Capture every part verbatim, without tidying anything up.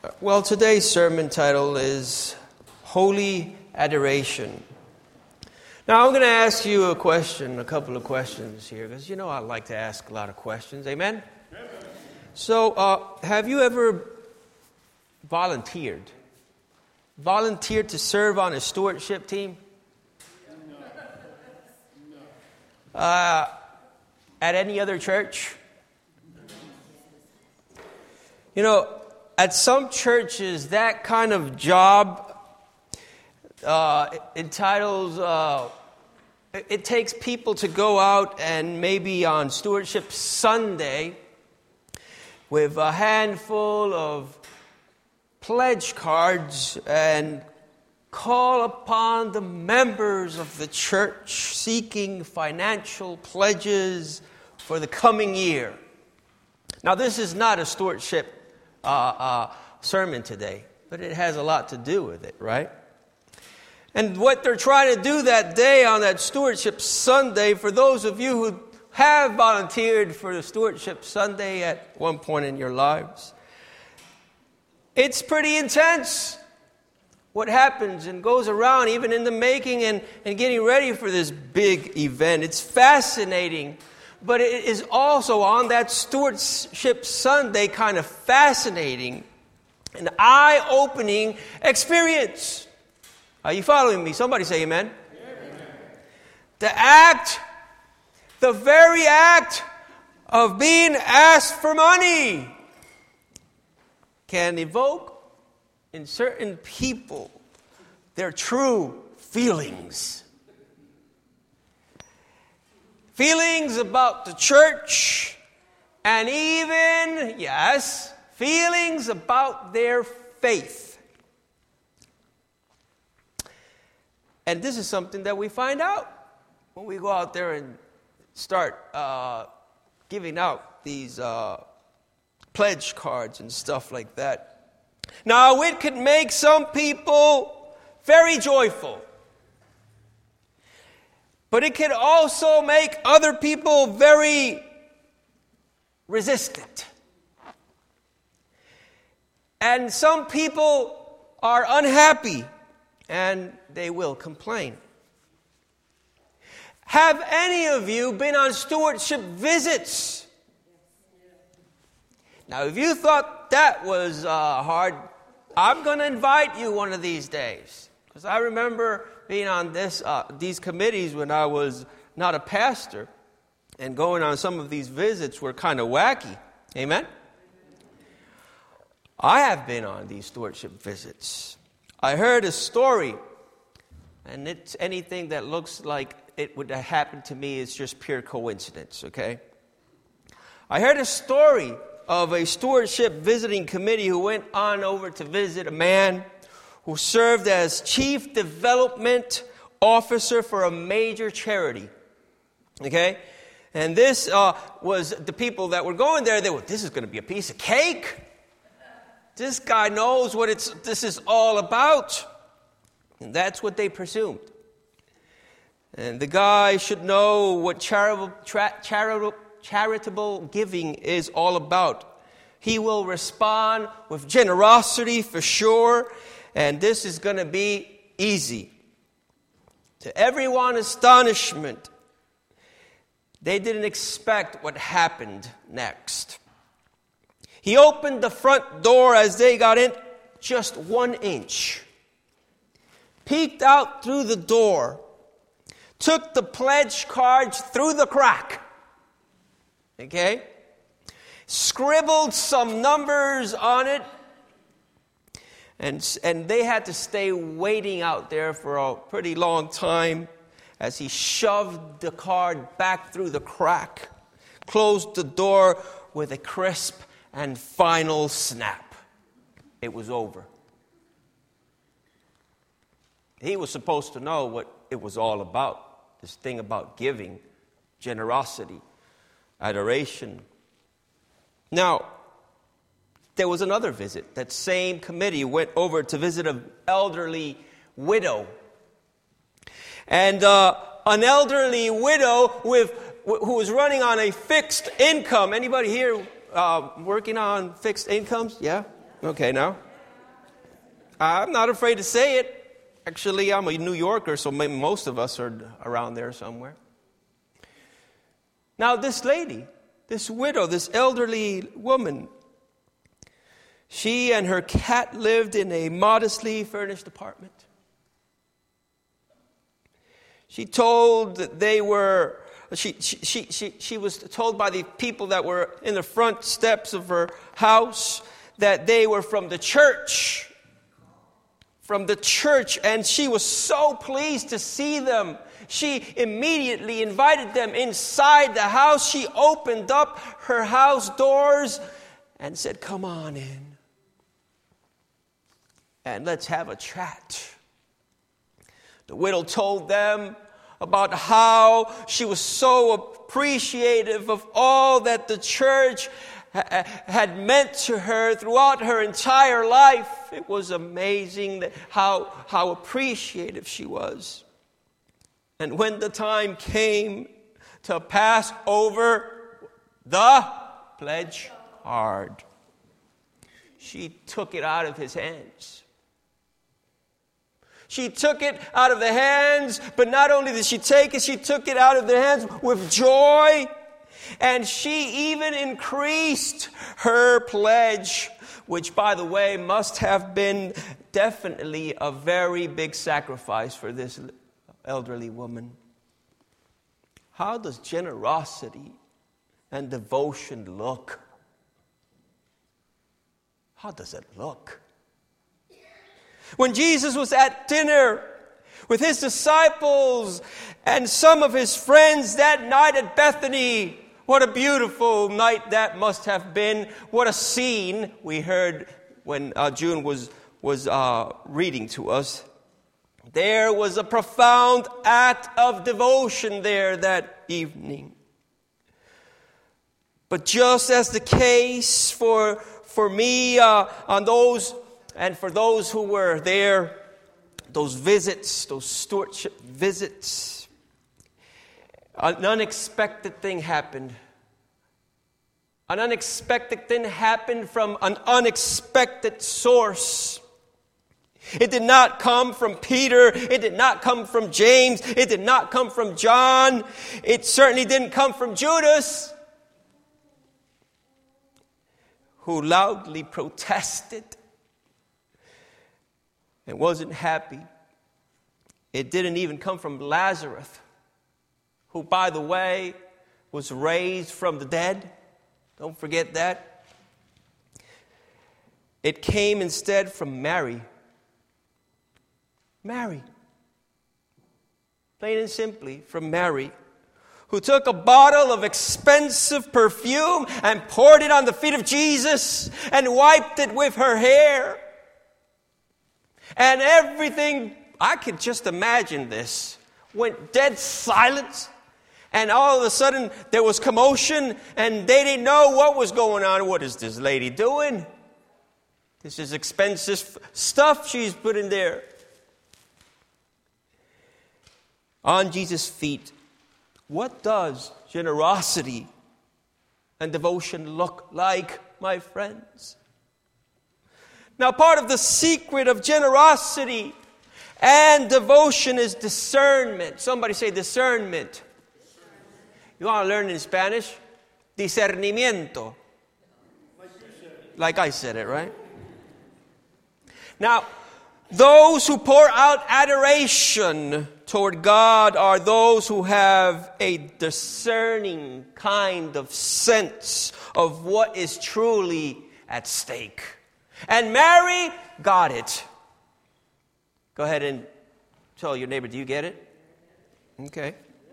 Well, today's sermon title is Holy Adoration. Now, I'm going to ask you a question, a couple of questions here, because you know I like to ask a lot of questions. Amen? Amen. So, uh, have you ever volunteered? Volunteered to serve on a stewardship team? No. No. Uh, at any other church? You know, at some churches, that kind of job uh, entitles, uh, it, it takes people to go out and maybe on Stewardship Sunday with a handful of pledge cards and call upon the members of the church seeking financial pledges for the coming year. Now, this is not a stewardship Uh, uh, sermon today, but it has a lot to do with it, right? And what they're trying to do that day on that Stewardship Sunday, for those of you who have volunteered for the Stewardship Sunday at one point in your lives, it's pretty intense what happens and goes around even in the making and, and getting ready for this big event. It's fascinating. But it is also on that Stewardship Sunday kind of fascinating, an eye-opening experience. Are you following me? Somebody say amen. Amen. The act, the very act of being asked for money can evoke in certain people their true feelings. Feelings about the church, and even, yes, feelings about their faith. And this is something that we find out when we go out there and start uh, giving out these uh, pledge cards and stuff like that. Now, it could make some people very joyful. But it can also make other people very resistant. And some people are unhappy and they will complain. Have any of you been on stewardship visits? Now, if you thought that was uh, hard, I'm going to invite you one of these days. Because I remember being on this uh, these committees when I was not a pastor, and going on some of these visits were kind of wacky. Amen? I have been on these stewardship visits. I heard a story, and it's anything that looks like it would have happened to me is just pure coincidence, okay? I heard a story of a stewardship visiting committee who went on over to visit a man who served as chief development officer for a major charity. Okay? And this uh, was the people that were going there. They were, this is going to be a piece of cake. This guy knows what it's. this is all about. And that's what they presumed. And the guy should know what charitable, tra- charitable, charitable giving is all about. He will respond with generosity for sure. And this is going to be easy. To everyone's astonishment, they didn't expect what happened next. He opened the front door as they got in just one inch, peeked out through the door, took the pledge cards through the crack, okay, scribbled some numbers on it, And and they had to stay waiting out there for a pretty long time as he shoved the card back through the crack, closed the door with a crisp and final snap. It was over. He was supposed to know what it was all about, this thing about giving, generosity, adoration. Now, there was another visit. That same committee went over to visit an elderly widow. And uh, an elderly widow with who was running on a fixed income. Anybody here uh, working on fixed incomes? Yeah? Okay, now. I'm not afraid to say it. Actually, I'm a New Yorker, so maybe most of us are around there somewhere. Now, this lady, this widow, this elderly woman, she and her cat lived in a modestly furnished apartment. She told that they were, she, she, she, she, she was told by the people that were in the front steps of her house that they were from the church. From the church, and she was so pleased to see them. She immediately invited them inside the house. She opened up her house doors and said, "Come on in, and let's have a chat." The widow told them about how she was so appreciative of all that the church ha- had meant to her throughout her entire life. It was amazing that how, how appreciative she was. And when the time came to pass over the pledge card, she took it out of his hands. She took it out of the hands, but not only did she take it, she took it out of their hands with joy. And she even increased her pledge, which, by the way, must have been definitely a very big sacrifice for this elderly woman. How does generosity and devotion look? How does it look? When Jesus was at dinner with his disciples and some of his friends that night at Bethany, what a beautiful night that must have been. What a scene we heard when uh, June was, was uh, reading to us. There was a profound act of devotion there that evening. But just as the case for, for me uh, on those and for those who were there, those visits, those stewardship visits, an unexpected thing happened. An unexpected thing happened from an unexpected source. It did not come from Peter. It did not come from James. It did not come from John. It certainly didn't come from Judas, who loudly protested and wasn't happy. It didn't even come from Lazarus, who, by the way, was raised from the dead. Don't forget that. It came instead from Mary. Mary. Plain and simply, from Mary, who took a bottle of expensive perfume and poured it on the feet of Jesus and wiped it with her hair. And everything, I could just imagine this, went dead silent. And all of a sudden, there was commotion, and they didn't know what was going on. What is this lady doing? This is expensive stuff she's put in there. On Jesus' feet, what does generosity and devotion look like, my friends? Now, part of the secret of generosity and devotion is discernment. Somebody say discernment. You want to learn in Spanish? Discernimiento. Like I said it, right? Now, those who pour out adoration toward God are those who have a discerning kind of sense of what is truly at stake. And Mary got it. Go ahead and tell your neighbor, do you get it? Okay.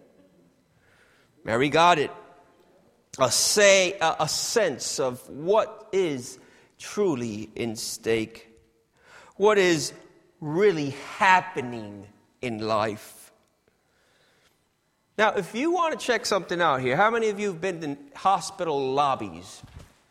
Mary got it. A say, a, a sense of what is truly in stake. What is really happening in life. Now, if you want to check something out here, how many of you have been in hospital lobbies?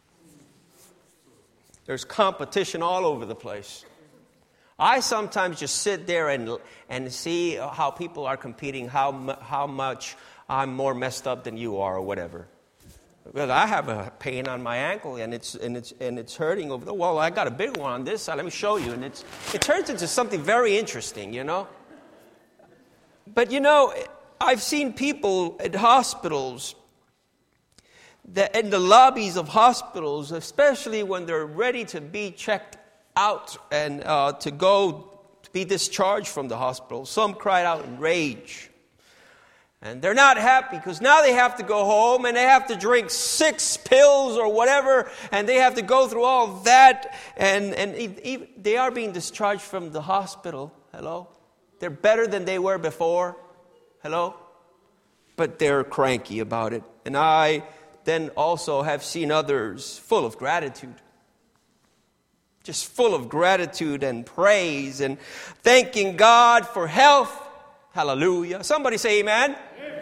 There's competition all over the place. I sometimes just sit there and and see how people are competing, how how much I'm more messed up than you are or whatever. Well, I have a pain on my ankle, and it's and it's and it's hurting over there. Well, I got a big one on this side. Let me show you. And it's it turns into something very interesting, you know. But you know, I've seen people at hospitals, that in the lobbies of hospitals, especially when they're ready to be checked out and uh, to go to be discharged from the hospital, some cried out in rage. And they're not happy because now they have to go home and they have to drink six pills or whatever, and they have to go through all that, and, and even, they are being discharged from the hospital. Hello? They're better than they were before. Hello? But they're cranky about it. And I then also have seen others full of gratitude. Just full of gratitude and praise and thanking God for health. Hallelujah. Somebody say amen.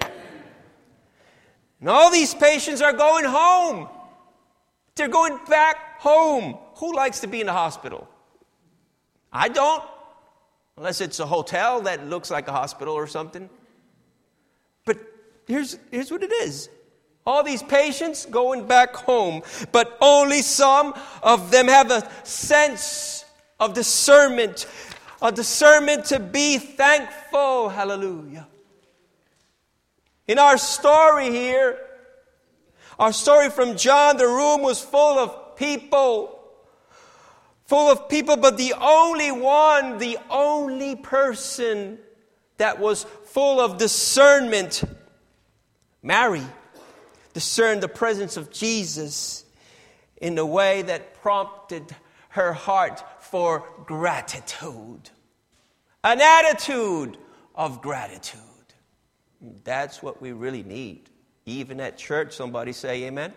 And all these patients are going home. They're going back home. Who likes to be in the hospital? I don't. Unless it's a hotel that looks like a hospital or something. But here's, here's what it is. All these patients going back home. But only some of them have a sense of discernment. A discernment to be thankful. Hallelujah. In our story here, our story from John, the room was full of people. Full of people, but the only one, the only person that was full of discernment, Mary, discerned the presence of Jesus in a way that prompted her heart for gratitude. An attitude of gratitude. That's what we really need. Even at church, somebody say amen.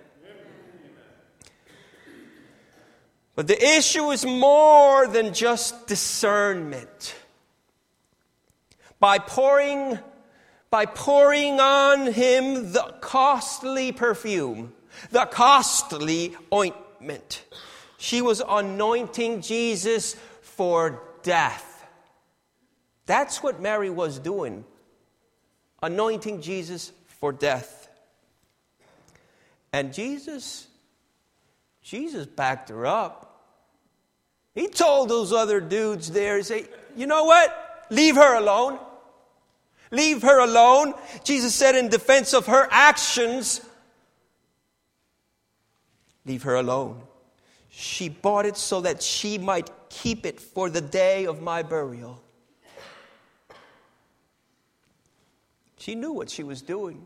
But the issue is more than just discernment. By pouring, by pouring on him the costly perfume, the costly ointment, she was anointing Jesus for death. That's what Mary was doing. Anointing Jesus for death. And Jesus, Jesus backed her up. He told those other dudes there, say, you know what? Leave her alone. Leave her alone. Jesus said in defense of her actions, leave her alone. She bought it so that she might keep it for the day of my burial. She knew what she was doing.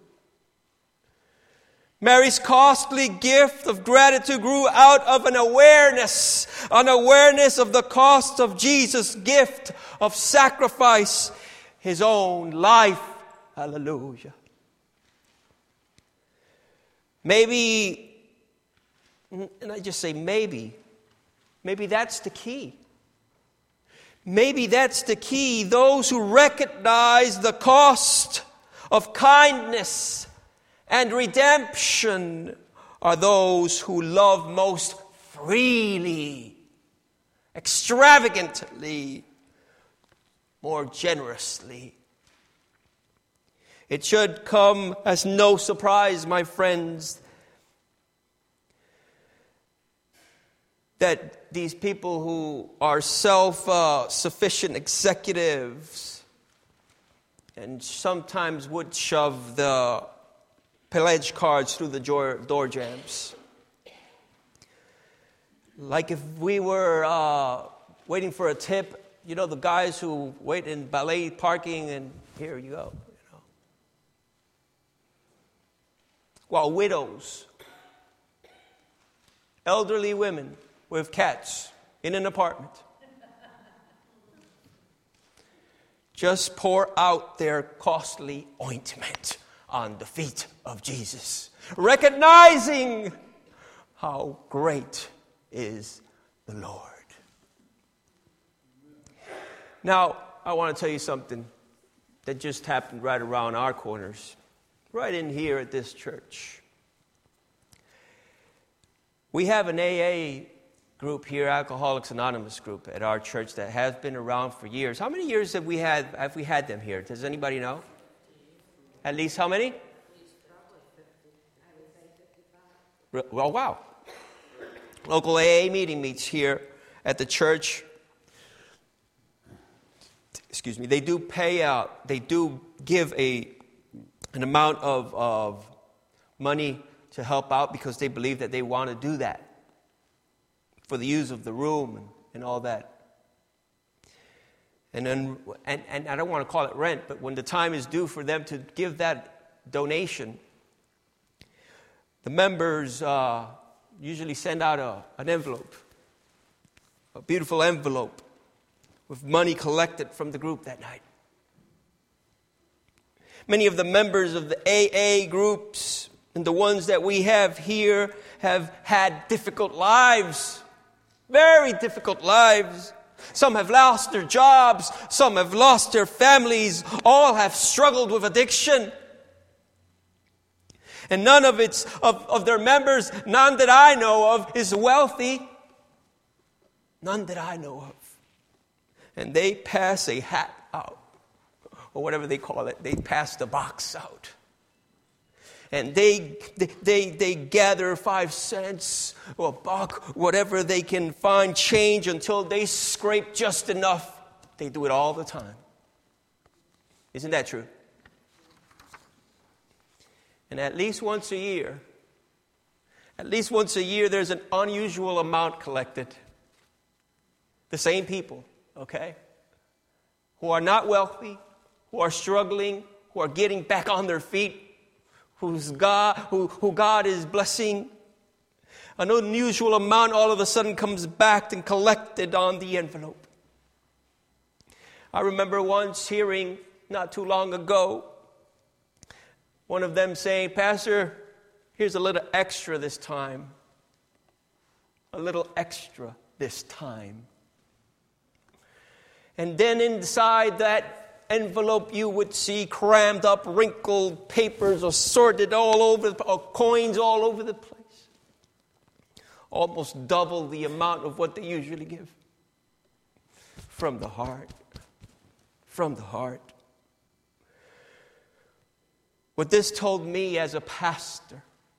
Mary's costly gift of gratitude grew out of an awareness, an awareness of the cost of Jesus' gift of sacrifice, his own life. Hallelujah. Maybe, and I just say maybe, maybe that's the key. Maybe that's the key. Those who recognize the cost of kindness and redemption are those who love most freely, extravagantly, more generously. It should come as no surprise, my friends, that these people who are self-sufficient uh, executives and sometimes would shove the pledge cards through the door, door jams. Like if we were uh, waiting for a tip, you know, the guys who wait in valet parking and here you go. You know. While widows, elderly women with cats in an apartment just pour out their costly ointment on the feet of Jesus, recognizing how great is the Lord. Now, I want to tell you something that just happened right around our corners, right in here at this church. We have an A A group here, Alcoholics Anonymous group, at our church that has been around for years. How many years have we had have we had them here? Does anybody know? At least how many? Well, wow. Local A A meeting meets here at the church. Excuse me. They do pay out. They do give a an amount of, of money to help out because they believe that they want to do that for the use of the room and, and all that. And then, and, and I don't want to call it rent, but when the time is due for them to give that donation, the members uh, usually send out a, an envelope, a beautiful envelope with money collected from the group that night. Many of the members of the A A groups and the ones that we have here have had difficult lives, very difficult lives. Some have lost their jobs. Some have lost their families. All have struggled with addiction. And none of its of, of their members, none that I know of, is wealthy. None that I know of. And they pass a hat out, or whatever they call it. They pass the box out. And they, they they they gather five cents or a buck, whatever they can find, change until they scrape just enough. They do it all the time. Isn't that true? And at least once a year, at least once a year, there's an unusual amount collected. The same people, okay, who are not wealthy, who are struggling, who are getting back on their feet, who's God, who, who God is blessing. An unusual amount all of a sudden comes back and collected on the envelope. I remember once hearing, not too long ago, one of them saying, "Pastor, here's a little extra this time. A little extra this time." And then inside that envelope you would see crammed up, wrinkled papers assorted all over, or coins all over the place. Almost double the amount of what they usually give. From the heart. From the heart. What this told me as a pastor,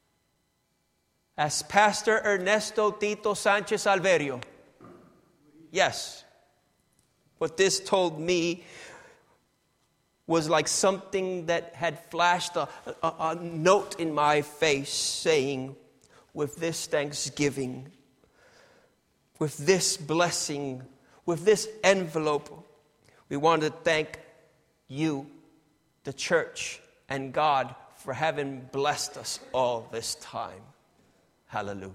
as Pastor Ernesto Tito Sanchez Alverio, yes, what this told me was like something that had flashed a, a, a note in my face saying, with this thanksgiving, with this blessing, with this envelope, we want to thank you, the church, and God for having blessed us all this time. Hallelujah.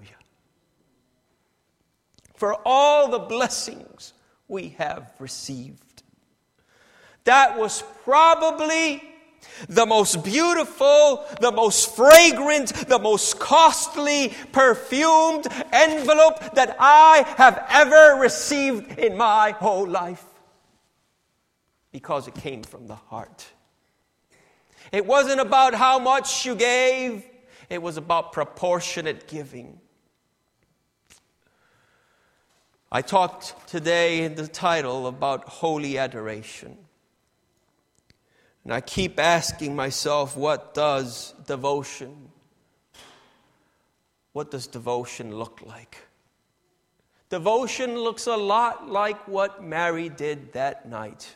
For all the blessings we have received. That was probably the most beautiful, the most fragrant, the most costly, perfumed envelope that I have ever received in my whole life. Because it came from the heart. It wasn't about how much you gave. It was about proportionate giving. I talked today in the title about holy adoration. And I keep asking myself, what does devotion, what does devotion look like? Devotion looks a lot like what Mary did that night.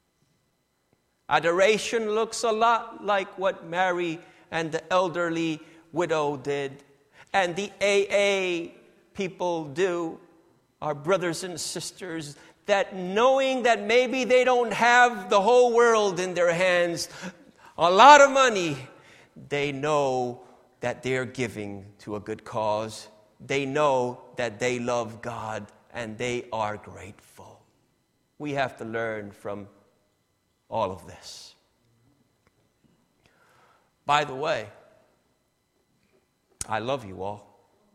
Adoration looks a lot like what Mary and the elderly widow did. And the A A people do, our brothers and sisters, that knowing that maybe they don't have the whole world in their hands, a lot of money, they know that they're giving to a good cause. They know that they love God and they are grateful. We have to learn from all of this. By the way, I love you all.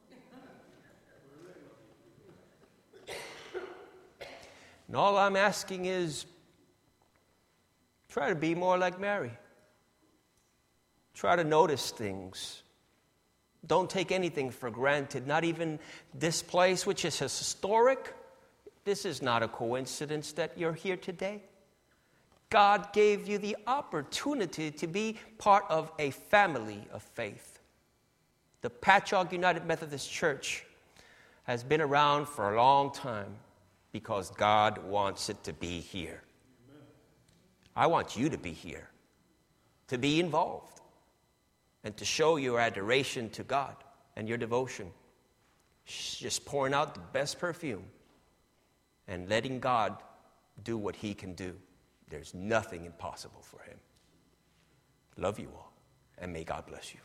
And all I'm asking is, try to be more like Mary. Try to notice things. Don't take anything for granted, not even this place, which is historic. This is not a coincidence that you're here today. God gave you the opportunity to be part of a family of faith. The Patchogue United Methodist Church has been around for a long time because God wants it to be here. Amen. I want you to be here, to be involved, and to show your adoration to God and your devotion. Just pouring out the best perfume and letting God do what he can do. There's nothing impossible for him. Love you all, and may God bless you.